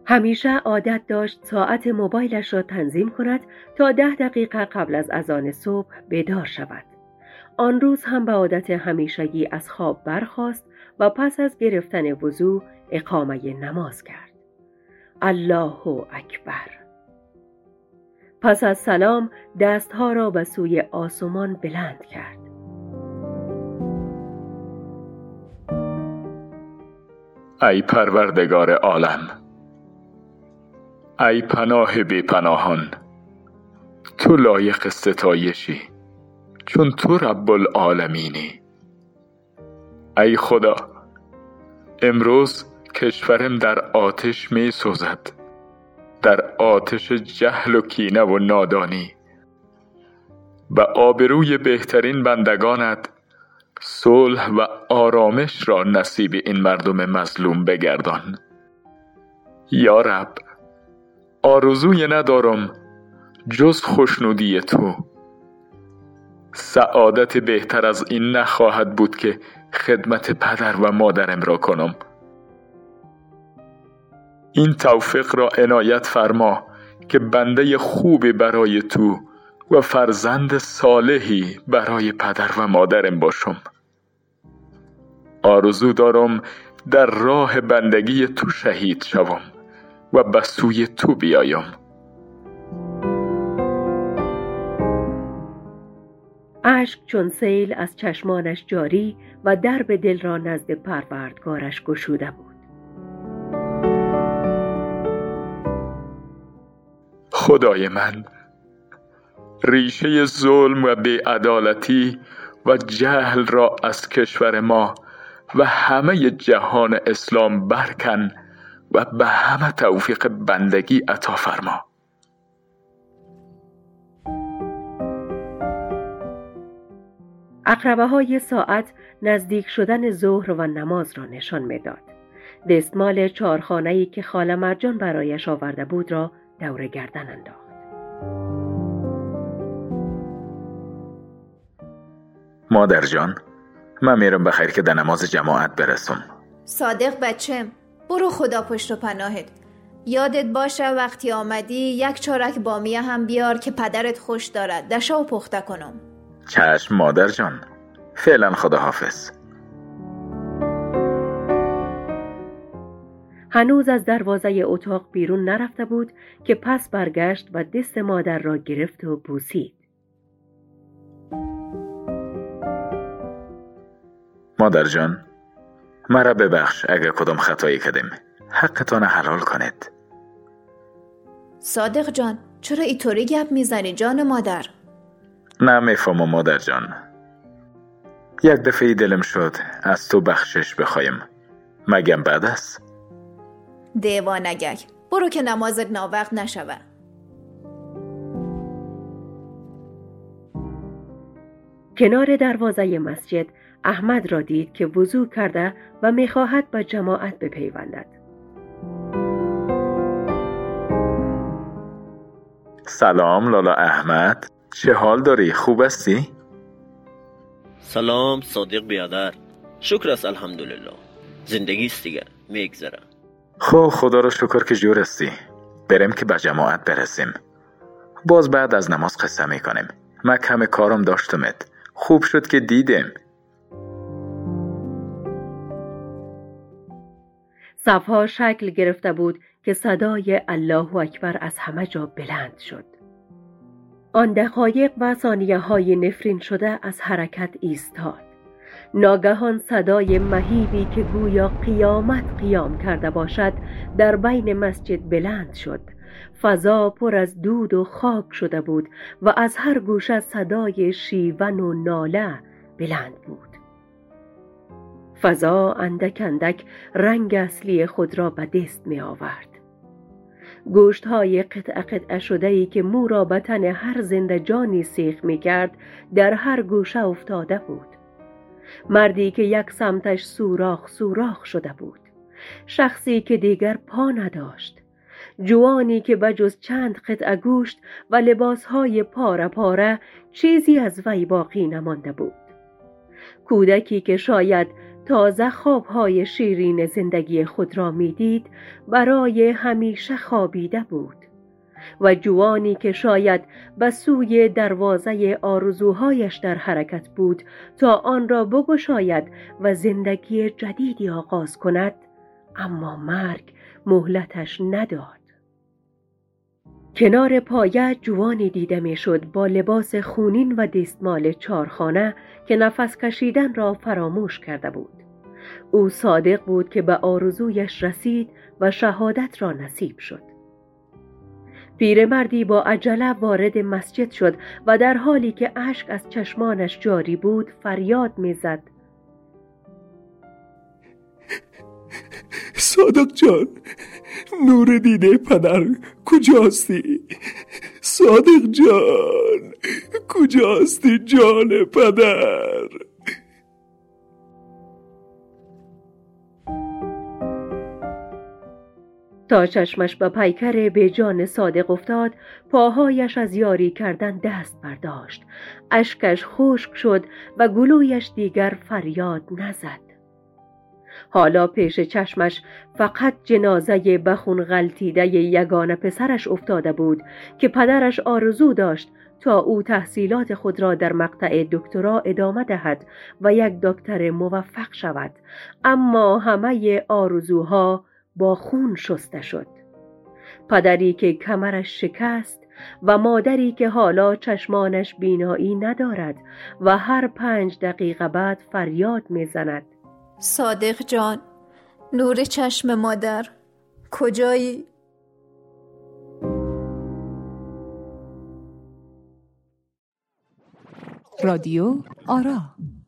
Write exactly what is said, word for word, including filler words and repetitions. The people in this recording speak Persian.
همیشه عادت داشت ساعت موبایلش را تنظیم کند تا ده دقیقه قبل از اذان صبح بیدار شود. آن روز هم به عادت همیشگی از خواب برخاست و پس از گرفتن وضو اقامه نماز کرد. الله اکبر. پس از سلام دستها را به سوی آسمان بلند کرد. ای پروردگار عالم، ای پناه بی پناهان، تو لایق ستایشی چون تو رب العالمینی. ای خدا، امروز کشورم در آتش می سوزد، در آتش جهل و کینه و نادانی. به آبروی بهترین بندگانت صلح و آرامش را نصیب این مردم مظلوم بگردان. یا رب، آرزوی ندارم جز خوشنودی تو. سعادت بهتر از این نخواهد بود که خدمت پدر و مادرم را کنم. این توفیق را عنایت فرما که بنده خوبی برای تو و فرزند صالحی برای پدر و مادرم باشم. آرزو دارم در راه بندگی تو شهید شوم و به سوی تو بیایم. اشک چون سیل از چشمانش جاری و درب دل را نزد پروردگارش گشوده بود. خدای من، ریشه ظلم و بی‌عدالتی و جهل را از کشور ما و همه جهان اسلام برکن و به همه توفیق بندگی عطا فرما. عقربه های ساعت نزدیک شدن ظهر و نماز را نشان میداد. دستمال چهارخانه‌ای که خاله مرجان برایش آورده بود را دور گردن انداخت. مادر جان، من میرم بخیر که در نماز جماعت برسم. صادق بچم، برو خدا پشت و پناهت. یادت باشه وقتی آمدی یک چارک بامیه هم بیار که پدرت خوش دارد دشا و پخته کنم. چشم مادر جان، فعلا خدا حافظ. هنوز از دروازه اتاق بیرون نرفته بود که پس برگشت و دست مادر را گرفت و بوسید. مادر جان، مرا ببخش اگر کدام خطایی کردم. حقتان حلال کنید. صادق جان، چرا اینطوری گپ میزنی جان مادر؟ نمیفهمم مادر جان. یک دفعه دلم شد از تو بخشش بخوایم. مگم بد است؟ دیوانگک، برو که نمازت ناوقت نشوه. کنار دروازه مسجد احمد را دید که وضو کرده و میخواهد به جماعت بپیوندد. سلام لالا احمد، چه حال داری؟ خوب هستی؟ سلام صادق بیادر، شکر است الحمدلله. زندگی است دیگه، میگذره. خب خدا را شکر که جور هستی. بریم که به جماعت برسیم. باز بعد از نماز قصه میکنیم. من کم کارم داشتمت. خوب شد که دیدیم. صفها شکل گرفته بود که صدای الله اکبر از همه جا بلند شد. آن دقایق و ثانیه های نفرین شده از حرکت ایستاد. ناگهان صدای مهیبی که گویا قیامت قیام کرده باشد در بین مسجد بلند شد. فضا پر از دود و خاک شده بود و از هر گوشه صدای شیون و ناله بلند بود. فضا اندک اندک رنگ اصلی خود را به دست می آورد. گوشت های قطع قطع شده‌ای که مو را به تن هر زنده جانی سیخ می کرد در هر گوشه افتاده بود. مردی که یک سمتش سوراخ سوراخ شده بود. شخصی که دیگر پا نداشت. جوانی که بجز چند قطعه گوشت و لباسهای پاره پاره چیزی از وی باقی نمانده بود. کودکی که شاید تازه خوابهای شیرین زندگی خود را میدید برای همیشه خوابیده بود و جوانی که شاید به سوی دروازه آرزوهایش در حرکت بود تا آن را بگشاید و زندگی جدیدی آغاز کند، اما مرگ مهلتش نداد. کنار پایه جوانی دیده میشد با لباس خونین و دستمال چارخانه که نفس کشیدن را فراموش کرده بود. او صادق بود که به آرزویش رسید و شهادت را نصیب شد. پیرمردی با عجله وارد مسجد شد و در حالی که اشک از چشمانش جاری بود فریاد میزد: صادق جان، نور دیده پدر کجاستی؟ صادق جان، کجاستی جان پدر؟ تا چشمش به پیکر به جان صادق افتاد، پاهایش از یاری کردن دست برداشت. اشکش خشک شد و گلویش دیگر فریاد نزد. حالا پیش چشمش فقط جنازه بخون غلطیده یگانه پسرش افتاده بود که پدرش آرزو داشت تا او تحصیلات خود را در مقطع دکترا ادامه دهد و یک دکتر موفق شود، اما همه آرزوها با خون شسته شد. پدری که کمرش شکست و مادری که حالا چشمانش بینایی ندارد و هر پنج دقیقه بعد فریاد میزند: صادق جان، نور چشم مادر، کجایی؟ رادیو آرا.